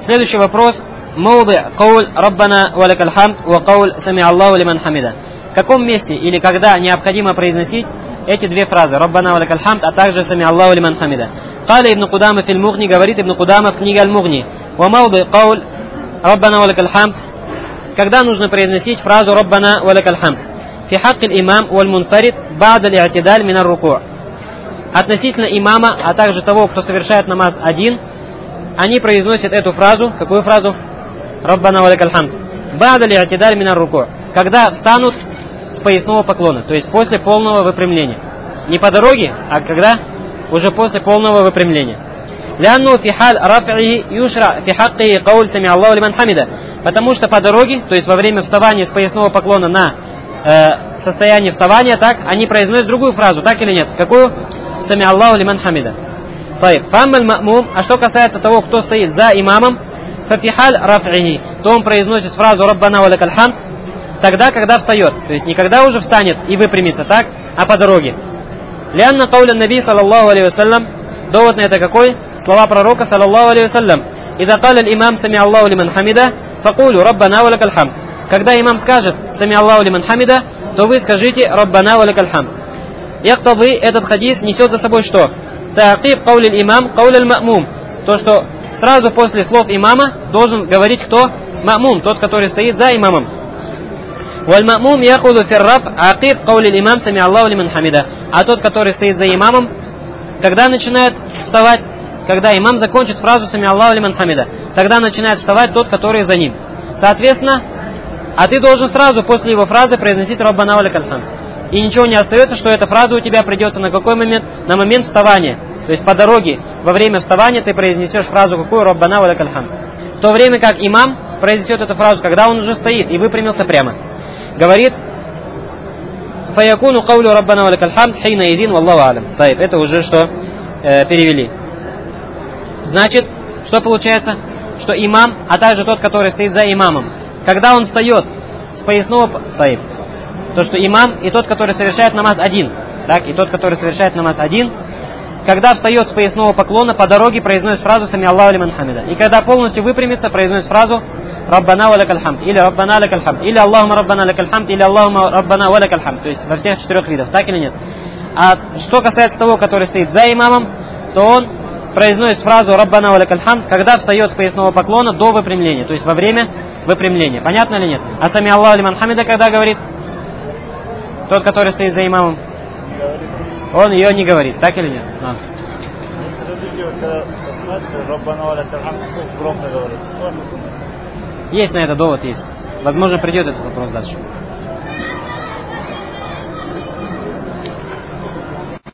Следующий вопрос. Мауди кауль Раббана ва лакаль хамд ва кауль сами Аллаху лиман хамида. В каком месте или когда необходимо произносить эти две фразы? Раббана ва лакаль хамд, а также сами Аллаху лиман хамида. Каля Ибн Кудама фил Мугни, говорит Ибн Кудама в книге Аль-Мугни. Ва мауди кауль Раббана ва лакаль хамд. Когда нужно произносить фразу Раббана ва лакаль хамд? Фи хаккил имам валь мунфарид ба'да л'и'тидаль мин ар-руку'. Относительно имама, а также того, кто совершает намаз один, они произносят эту фразу. Какую фразу? Раббана ва лакаль хамд. Ба'да л'и'тидаль мин ар-руку'. Когда встанут с поясного поклона, то есть после полного выпрямления. Не по дороге, а когда уже после полного выпрямления. Лянну фи халь раф'и юшра фи хакки кауль сами Аллаху лиман хамида. Потому что по дороге, то есть во время вставания с поясного поклона на состояние вставания, так, они произносят другую фразу, так или нет? Какую? Сами Аллаху лиман хамида. Фаммаль ма'мум, а что касается того, кто стоит за имамом, фафихаль раф'ихи, то он произносит фразу Раббана ва лакаль хамд тогда, когда встает. То есть не когда уже встанет и выпрямится, так, а по дороге. Лянна кауля наби саллаллаху алейхи вассалям, довод на это какой? Слова пророка саллаллаху алейхи вассалям. Ида каля имам сами Аллаху лиман хамида, факулю Раббана ва лакаль хамд. Когда имам скажет сами Аллаху лиман хамида, то вы скажите Раббана ва лакаль хамд. Яктады, этот хадис несет за собой что? Таакиб кауль имам кауль ма'мум. То, что сразу после слов имама должен говорить кто? Ма'мум, тот, который стоит за имамом. Валь ма'мум яхуду фирраф акиб кауль имам сами Аллаху лиман хамида. А тот, который стоит за имамом, когда начинает вставать? Когда имам закончит фразу сами Аллаху лиман хамида. Тогда начинает вставать тот, который за ним. Соответственно, а ты должен сразу после его фразы произносить Раббана ва лакаль хамд. И ничего не остается, что эта фраза у тебя придется на какой момент? На момент вставания. То есть по дороге, во время вставания ты произнесешь фразу какую? Раббана ва лакаль хамд. В то время как имам произнесет эту фразу, когда он уже стоит и выпрямился прямо. Говорит: фаякуну каулю Раббана ва лакаль хамд хейна идин валлаху алям. Это уже что перевели. Значит, что получается? Что имам, а также тот, который стоит за имамом, когда он встает с поясного... То, что имам и тот, который совершает намаз один, так, и тот, который совершает намаз один, когда встает с поясного поклона, по дороге произносит фразу «Сами Аллаху лиман хамида». И когда полностью выпрямится, произносит фразу «Раббана ва лакаль хамд», или «Раббана лакаль хамд», или «Аллахума Раббана лакаль хамд», или «Аллахума Раббана ва лакаль хамд». То есть во всех четырех видах, так или нет? А что касается того, который стоит за имамом, то он произносит фразу «Раббана ва лакаль хамд», когда встает с поясного поклона до выпрямления, то есть во время выпрямления. Понятно или нет? А «Сами Аллаху лиман хамида» когда говорит? Тот, который стоит за имамом, он ее не говорит, так или нет? Есть на это довод, есть. Возможно, придет этот вопрос дальше.